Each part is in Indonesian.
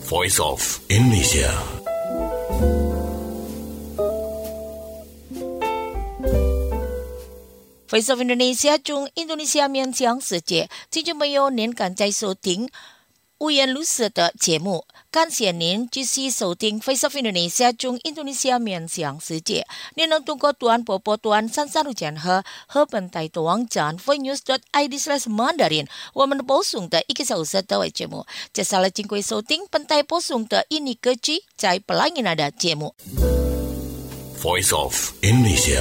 Voice of Indonesia. Voice of Indonesia 中印度尼西亚面向世界，听众朋友您刚在收听无言如是的节目，感谢您继续收听 Voice of Indonesia 中印度尼西亚面向世界。您能通过短波波段33路线和本台的网站 voicenews.id/mandarin 我们播送的1个小时的节目。接下来请各位收听本台播送的印尼歌曲在Pelangi Nada节目。 Voice of Indonesia.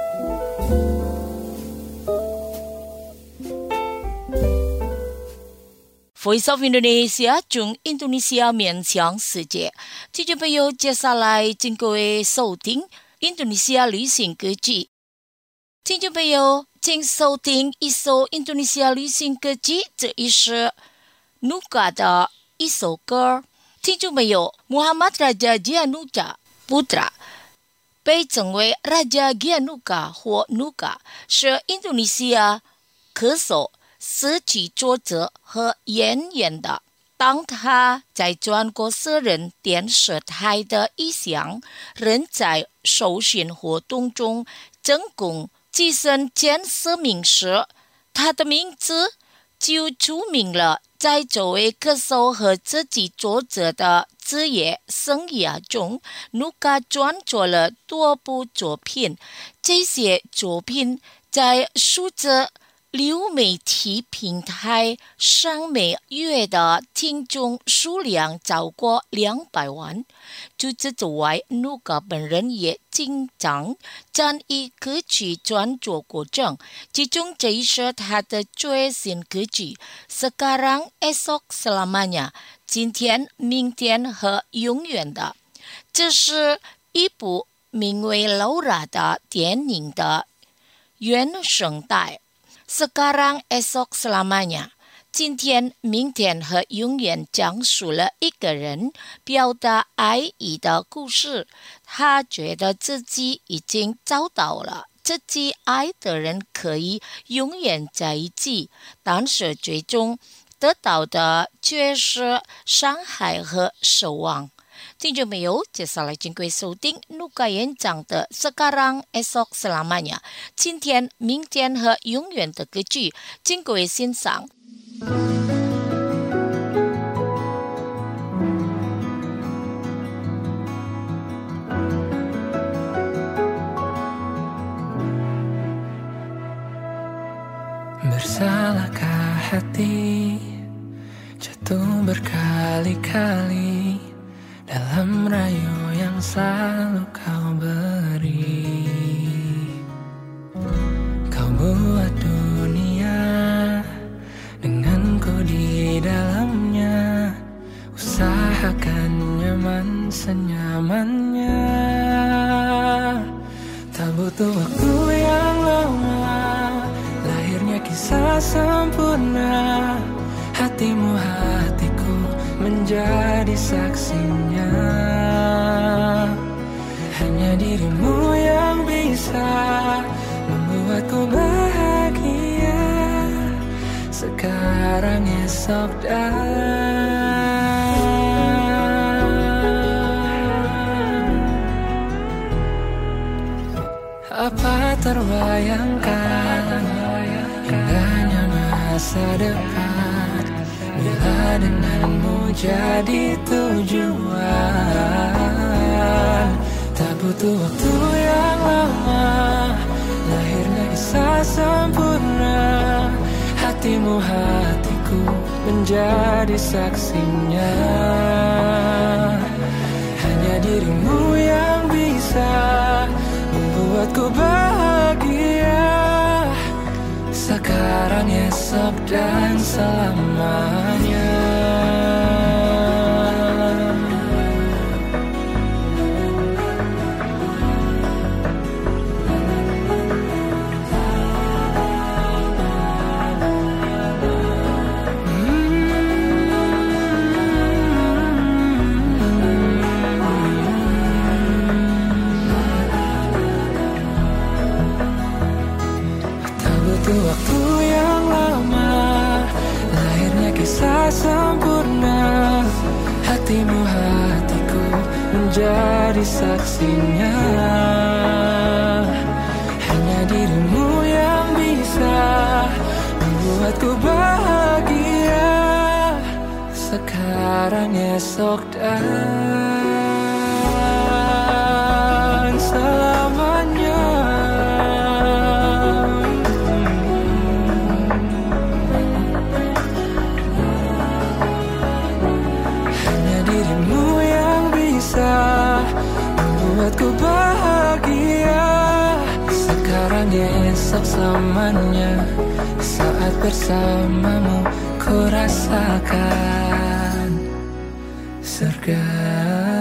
Voice of Indonesia 中印度尼西亚面向世界，听众朋友，接下来请各位收听印度尼西亚旅行歌曲。听众朋友，请收听一首印度尼西亚旅行歌曲，这也是Nuka的一首歌。听众朋友 ，Muhammad Raja Gyanuka Putra 被称为 Raja Gyanuka 或 Nuka， 是印度尼西亚歌手、诗曲作者和演员的。当他在中国私人电视台的一项人才受训活动中成功跻身前10名时，他的名字就出名了。在作为歌手和自己作者的职业生涯中，Nuka创作了多部作品，这些作品在数字流媒体平台上每月的听众数量超过200万。除此之外，Nuka本人也经常参与歌曲创作过程，其中这一是他的最新歌曲 Sekarang Esok Selamanya 今天、明天和永远的。这是一部名为《Laura》的电影的原声带。Sekarang Esok Selamanya 今天、明天和永远讲述了一个人表达爱意的故事。他觉得自己已经找到了自己爱的人，可以永远在一起，但是最终得到的却是伤害和失望。听众朋友，接下来请各位收听Nuka演唱的 Sekarang Esok Selamanya 今天、明天和永远的歌曲，请各位欣赏。 Bersalahkah hati jatuh berkali-kali dalam rayu yang selalu kau beri. Kau buat dunia denganku di dalamnya, usahakan nyaman senyamannya. Tak butuh waktu yang lama, lahirnya kisah sempurna. Hatimu hatiku menjadi saksinya. Hanya dirimu yang bisa membuatku bahagia sekarang, esok, dan apa terbayangkan indahnya masa depan bila denganmu jadi tujuan. Tak butuh waktu yang lama, lahirnya kisah sempurna. Hatimu hatiku menjadi saksinya. Hanya dirimu yang bisa membuatku bahagia sekarang, esok, dan selamanya. darimu hatiku menjadi saksinya. Hanya dirimu yang bisa membuatku bahagia sekarang, esok, dan selamanya. Hanya dirimu yang bisa membuatku bahagia sekarang, esok, selamanya. Saat bersamamu ku rasakan surga.